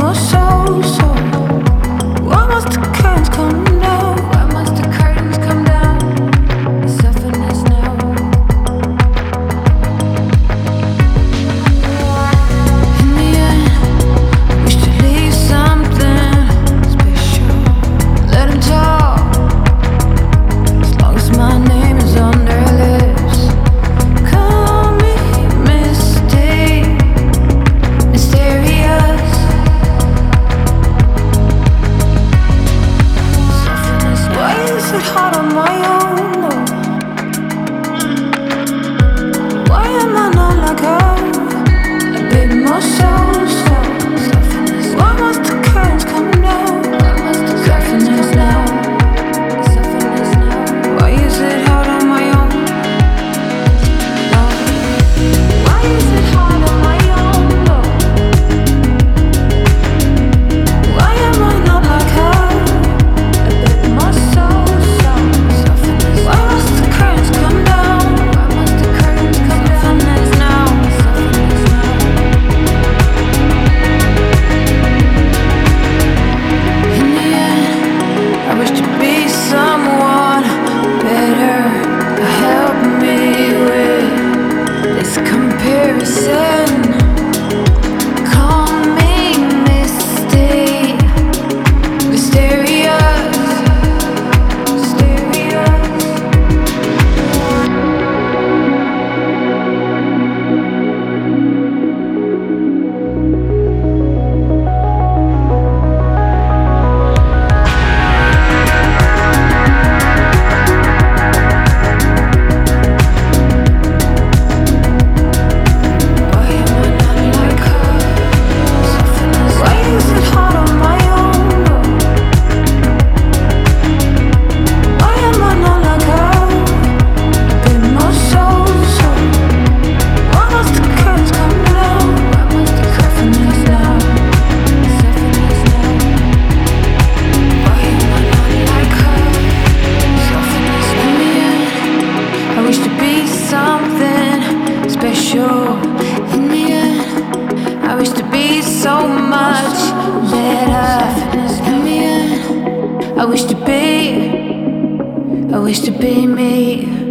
more so. Why must the curtains come down? Why must the curtains come down? It's soften us now. In the end, wish to leave something special. Let 'em talk, as long as my name is on their lips. Call me mysterious. Why is it hard on my own though? Why am I not like her? A bit more so. Why must the curtains come down? Why must the curtains now? Why is it hard on my own? No. Why is it hard on my own though? Why am I not like her? A bit more so. Why must the curtains come down? Why must the curtains come down now? In the end, I wish to be someone better to help me with this comparison. Call me mysterious. Why am I not like her? Why is it hard on my own though? Why am I not like her? A bit more so. Why must the curtains come down? Why must the curtains now? Why am I not like her? In the end, I wish to be something special. In the end, I wish to be so much better. In the end, I wish to be me.